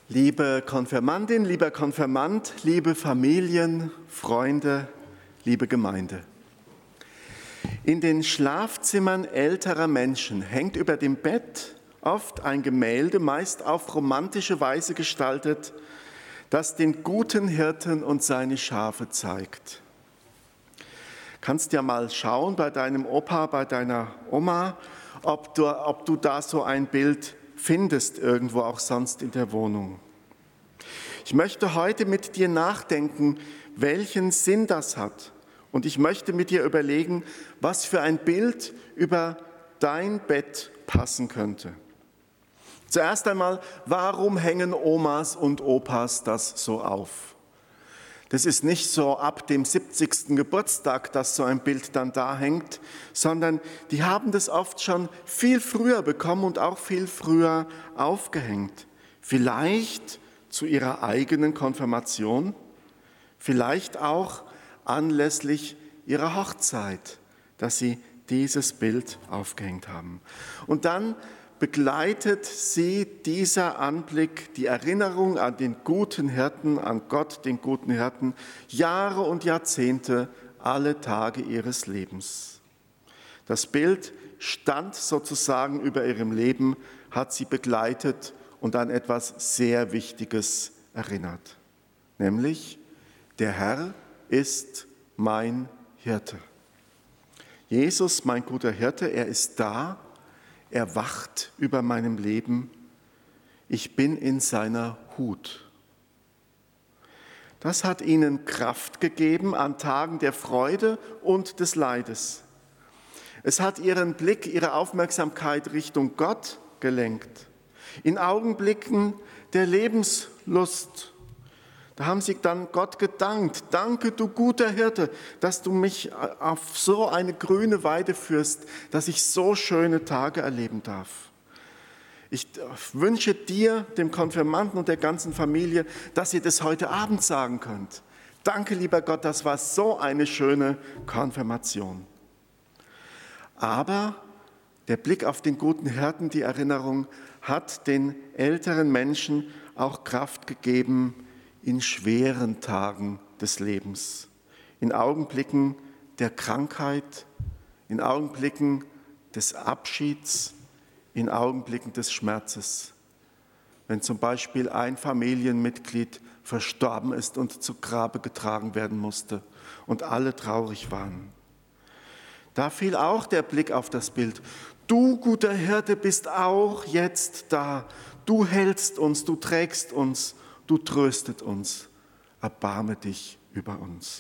Liebe Konfirmandin, lieber Konfirmand, liebe Familien, Freunde, liebe Gemeinde. In den Schlafzimmern älterer Menschen hängt über dem Bett oft ein Gemälde, meist auf romantische Weise gestaltet, das den guten Hirten und seine Schafe zeigt. Kannst ja mal schauen bei deinem Opa, bei deiner Oma, ob du da so ein Bild findest, irgendwo auch sonst in der Wohnung. Ich möchte heute mit dir nachdenken, welchen Sinn das hat. Und ich möchte mit dir überlegen, was für ein Bild über dein Bett passen könnte. Zuerst einmal, warum hängen Omas und Opas das so auf? Das ist nicht so ab dem 70. Geburtstag, dass so ein Bild dann da hängt, sondern die haben das oft schon viel früher bekommen und auch viel früher aufgehängt. Vielleicht zu ihrer eigenen Konfirmation, vielleicht auch anlässlich ihrer Hochzeit, dass sie dieses Bild aufgehängt haben. Und dann begleitet sie dieser Anblick, die Erinnerung an den guten Hirten, an Gott, den guten Hirten, Jahre und Jahrzehnte, alle Tage ihres Lebens. Das Bild stand sozusagen über ihrem Leben, hat sie begleitet und an etwas sehr Wichtiges erinnert. Nämlich, der Herr ist mein Hirte. Jesus, mein guter Hirte, er ist da. Er wacht über meinem Leben. Ich bin in seiner Hut. Das hat ihnen Kraft gegeben an Tagen der Freude und des Leides. Es hat ihren Blick, ihre Aufmerksamkeit Richtung Gott gelenkt. In Augenblicken der Lebenslust. Da haben sie dann Gott gedankt. Danke, du guter Hirte, dass du mich auf so eine grüne Weide führst, dass ich so schöne Tage erleben darf. Ich wünsche dir, dem Konfirmanden und der ganzen Familie, dass ihr das heute Abend sagen könnt. Danke, lieber Gott, das war so eine schöne Konfirmation. Aber der Blick auf den guten Hirten, die Erinnerung, hat den älteren Menschen auch Kraft gegeben, in schweren Tagen des Lebens, in Augenblicken der Krankheit, in Augenblicken des Abschieds, in Augenblicken des Schmerzes. Wenn zum Beispiel ein Familienmitglied verstorben ist und zu Grabe getragen werden musste und alle traurig waren. Da fiel auch der Blick auf das Bild. Du, guter Hirte, bist auch jetzt da. Du hältst uns, du trägst uns. Du tröstet uns, erbarme dich über uns.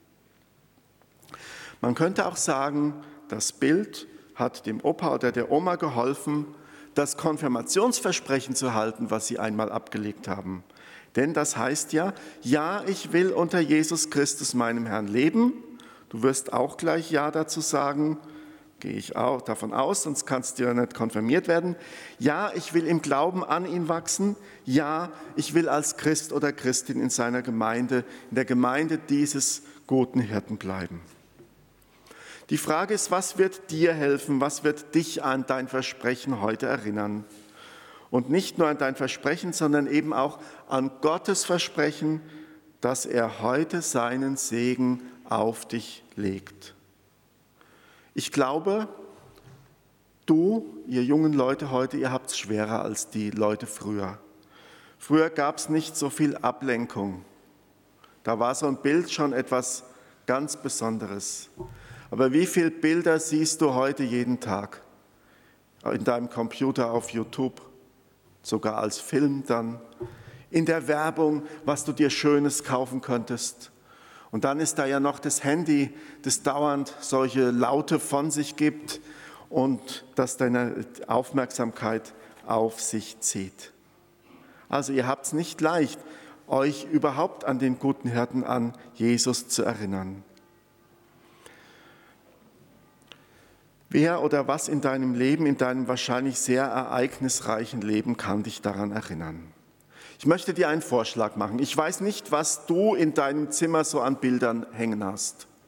Man könnte auch sagen, das Bild hat dem Opa oder der Oma geholfen, das Konfirmationsversprechen zu halten, was sie einmal abgelegt haben. Denn das heißt ja, ich will unter Jesus Christus, meinem Herrn, leben. Du wirst auch gleich Ja dazu sagen. Gehe ich auch davon aus, sonst kannst du ja nicht konfirmiert werden. Ja, ich will im Glauben an ihn wachsen. Ja, ich will als Christ oder Christin in seiner Gemeinde, in der Gemeinde dieses guten Hirten bleiben. Die Frage ist, was wird dir helfen, was wird dich an dein Versprechen heute erinnern? Und nicht nur an dein Versprechen, sondern eben auch an Gottes Versprechen, dass er heute seinen Segen auf dich legt. Ich glaube, ihr jungen Leute heute, ihr habt es schwerer als die Leute früher. Früher gab es nicht so viel Ablenkung. Da war so ein Bild schon etwas ganz Besonderes. Aber wie viele Bilder siehst du heute jeden Tag? In deinem Computer, auf YouTube, sogar als Film dann. In der Werbung, was du dir Schönes kaufen könntest. Und dann ist da ja noch das Handy, das dauernd solche Laute von sich gibt und das deine Aufmerksamkeit auf sich zieht. Also ihr habt es nicht leicht, euch überhaupt an den guten Hirten, an Jesus zu erinnern. Wer oder was in deinem Leben, in deinem wahrscheinlich sehr ereignisreichen Leben kann dich daran erinnern? Ich möchte dir einen Vorschlag machen. Ich weiß nicht, was du in deinem Zimmer so an Bildern hängen hast.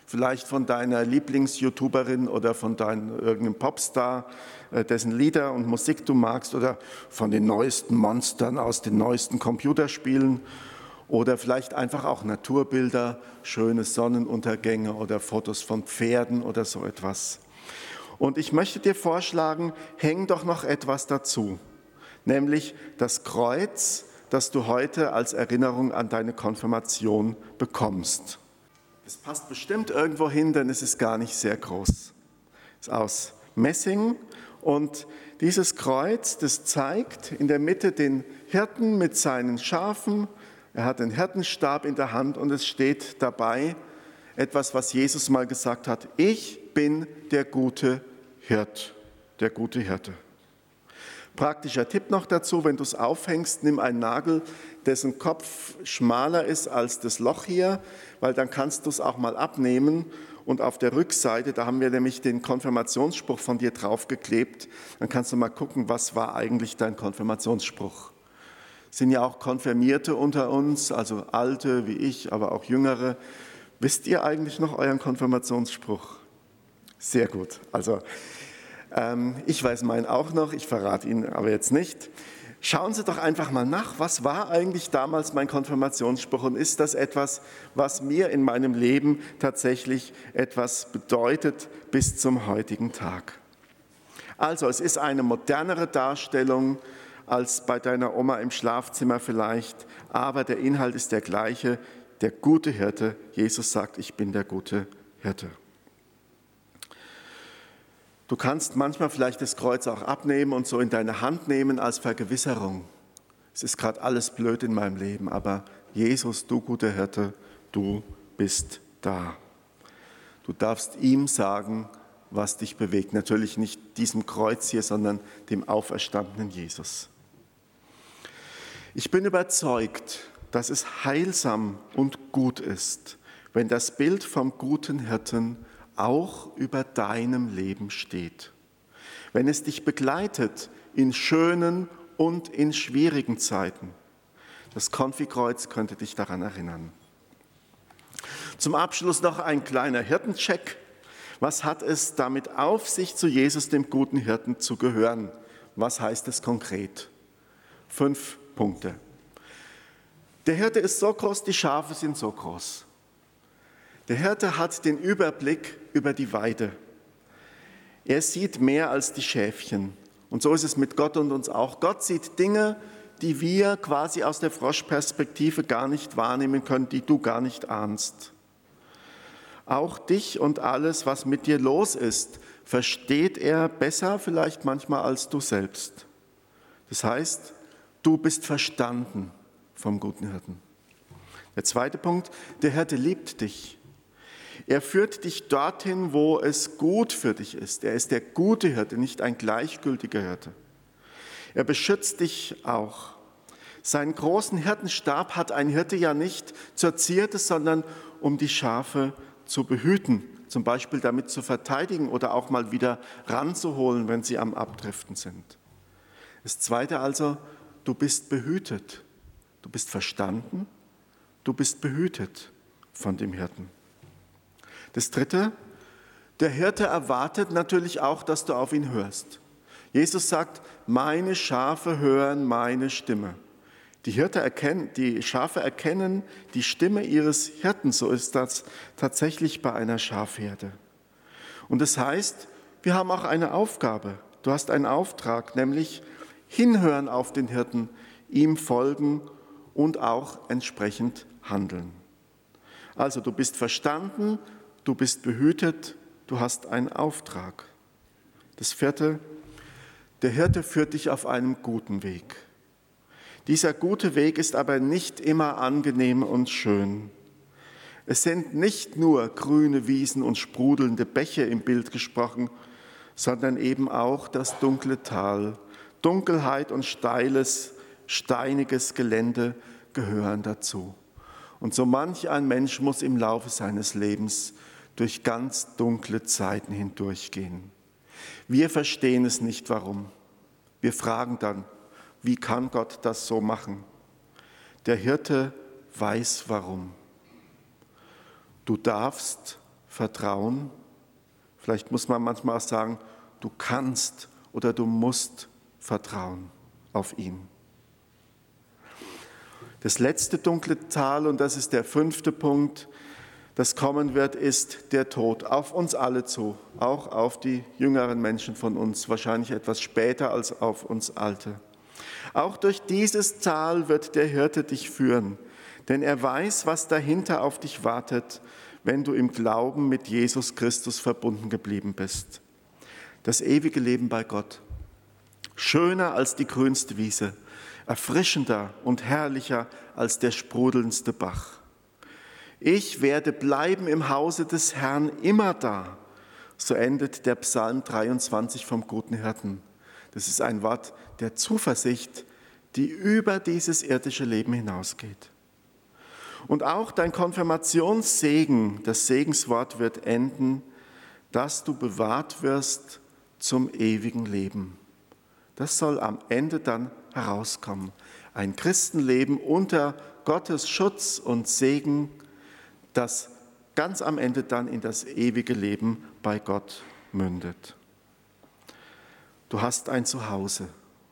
Vielleicht von deiner Lieblings-YouTuberin oder von deinem irgendeinem Popstar, dessen Lieder und Musik du magst, oder von den neuesten Monstern aus den neuesten Computerspielen oder vielleicht einfach auch Naturbilder, schöne Sonnenuntergänge oder Fotos von Pferden oder so etwas. Und ich möchte dir vorschlagen, häng doch noch etwas dazu, nämlich das Kreuz, das du heute als Erinnerung an deine Konfirmation bekommst. Es passt bestimmt irgendwo hin, denn es ist gar nicht sehr groß. Es ist aus Messing und dieses Kreuz, das zeigt in der Mitte den Hirten mit seinen Schafen. Er hat den Hirtenstab in der Hand und es steht dabei etwas, was Jesus mal gesagt hat: Ich bin der gute Hirt, der gute Hirte. Praktischer Tipp noch dazu: Wenn du es aufhängst, nimm einen Nagel, dessen Kopf schmaler ist als das Loch hier, weil dann kannst du es auch mal abnehmen. Und auf der Rückseite, da haben wir nämlich den Konfirmationsspruch von dir draufgeklebt, dann kannst du mal gucken, was war eigentlich dein Konfirmationsspruch. Es sind ja auch Konfirmierte unter uns, also Alte wie ich, aber auch Jüngere. Wisst ihr eigentlich noch euren Konfirmationsspruch? Sehr gut. Also ich weiß meinen auch noch, ich verrate ihn aber jetzt nicht. Schauen Sie doch einfach mal nach, was war eigentlich damals mein Konfirmationsspruch und ist das etwas, was mir in meinem Leben tatsächlich etwas bedeutet bis zum heutigen Tag. Also es ist eine modernere Darstellung als bei deiner Oma im Schlafzimmer vielleicht, aber der Inhalt ist der gleiche, der gute Hirte. Jesus sagt, ich bin der gute Hirte. Du kannst manchmal vielleicht das Kreuz auch abnehmen und so in deine Hand nehmen als Vergewisserung. Es ist gerade alles blöd in meinem Leben, aber Jesus, du guter Hirte, du bist da. Du darfst ihm sagen, was dich bewegt. Natürlich nicht diesem Kreuz hier, sondern dem auferstandenen Jesus. Ich bin überzeugt, dass es heilsam und gut ist, wenn das Bild vom guten Hirten auch über deinem Leben steht. Wenn es dich begleitet in schönen und in schwierigen Zeiten. Das Konfikreuz könnte dich daran erinnern. Zum Abschluss noch ein kleiner Hirtencheck. Was hat es damit auf sich, zu Jesus, dem guten Hirten, zu gehören? Was heißt es konkret? 5 Punkte. Der Hirte ist so groß, die Schafe sind so groß. Der Hirte hat den Überblick über die Weide. Er sieht mehr als die Schäfchen. Und so ist es mit Gott und uns auch. Gott sieht Dinge, die wir quasi aus der Froschperspektive gar nicht wahrnehmen können, die du gar nicht ahnst. Auch dich und alles, was mit dir los ist, versteht er besser vielleicht manchmal als du selbst. Das heißt, du bist verstanden vom guten Hirten. Der zweite Punkt, der Hirte liebt dich. Er führt dich dorthin, wo es gut für dich ist. Er ist der gute Hirte, nicht ein gleichgültiger Hirte. Er beschützt dich auch. Seinen großen Hirtenstab hat ein Hirte ja nicht zur Zierde, sondern um die Schafe zu behüten, zum Beispiel damit zu verteidigen oder auch mal wieder ranzuholen, wenn sie am Abdriften sind. Das zweite also, du bist behütet. Du bist verstanden, du bist behütet von dem Hirten. Das dritte, der Hirte erwartet natürlich auch, dass du auf ihn hörst. Jesus sagt, meine Schafe hören meine Stimme. Die Schafe erkennen die Stimme ihres Hirten, so ist das tatsächlich bei einer Schafherde. Und das heißt, wir haben auch eine Aufgabe. Du hast einen Auftrag, nämlich hinhören auf den Hirten, ihm folgen und auch entsprechend handeln. Also du bist verstanden, du bist behütet, du hast einen Auftrag. Das vierte, der Hirte führt dich auf einem guten Weg. Dieser gute Weg ist aber nicht immer angenehm und schön. Es sind nicht nur grüne Wiesen und sprudelnde Bäche im Bild gesprochen, sondern eben auch das dunkle Tal. Dunkelheit und steiles, steiniges Gelände gehören dazu. Und so manch ein Mensch muss im Laufe seines Lebens durch ganz dunkle Zeiten hindurchgehen. Wir verstehen es nicht, warum. Wir fragen dann, wie kann Gott das so machen? Der Hirte weiß, warum. Du darfst Vertrauen. Vielleicht muss man manchmal auch sagen, du kannst oder du musst vertrauen auf ihn. Das letzte dunkle Tal, und das ist der 5. Punkt, das kommen wird, ist der Tod. Auf uns alle zu, auch auf die jüngeren Menschen von uns, wahrscheinlich etwas später als auf uns Alte. Auch durch dieses Tal wird der Hirte dich führen, denn er weiß, was dahinter auf dich wartet, wenn du im Glauben mit Jesus Christus verbunden geblieben bist. Das ewige Leben bei Gott, schöner als die grünste Wiese, erfrischender und herrlicher als der sprudelndste Bach. Ich werde bleiben im Hause des Herrn immer da. So endet der Psalm 23 vom guten Hirten. Das ist ein Wort der Zuversicht, die über dieses irdische Leben hinausgeht. Und auch dein Konfirmationssegen, das Segenswort wird enden, dass du bewahrt wirst zum ewigen Leben. Das soll am Ende dann herauskommen. Ein Christenleben unter Gottes Schutz und Segen, das ganz am Ende dann in das ewige Leben bei Gott mündet. Du hast ein Zuhause.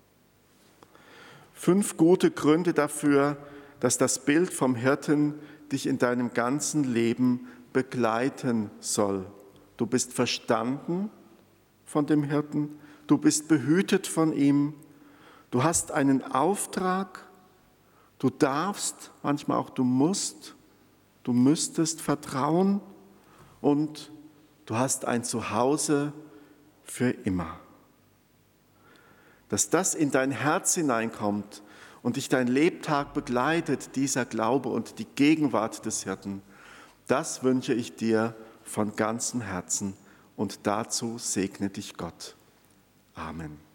5 gute Gründe dafür, dass das Bild vom Hirten dich in deinem ganzen Leben begleiten soll. Du bist verstanden von dem Hirten, du bist behütet von ihm, du hast einen Auftrag, du darfst, manchmal auch du musst, du müsstest vertrauen und du hast ein Zuhause für immer. Dass das in dein Herz hineinkommt und dich dein Lebtag begleitet, dieser Glaube und die Gegenwart des Hirten, das wünsche ich dir von ganzem Herzen und dazu segne dich Gott. Amen.